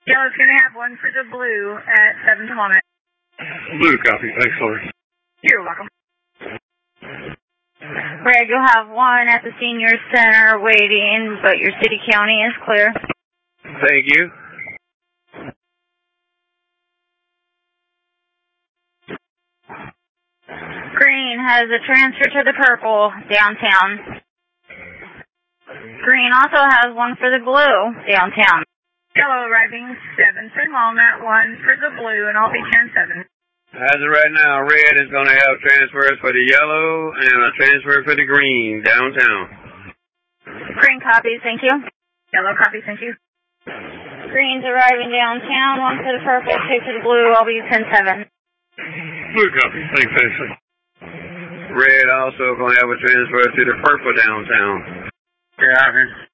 Yellow's going to have one for the blue at 7 kilometers. Blue copy. Thanks, Lori. You're welcome. Red, you'll have one at the senior center waiting, but your city county is clear. Thank you. Green has a transfer to the purple downtown. Green also has one for the blue downtown. Yellow arriving 7 for Walnut, 1 for the blue, and I'll be 10-7. As of right now, red is going to have transfers for the yellow and a transfer for the green downtown. Green copies, thank you. Yellow copy, thank you. Green's arriving downtown, 1 for the purple, 2 for the blue, I'll be 10-7. Blue copy, thanks, Ashley. Red also going to have a transfer to the purple downtown. Yeah,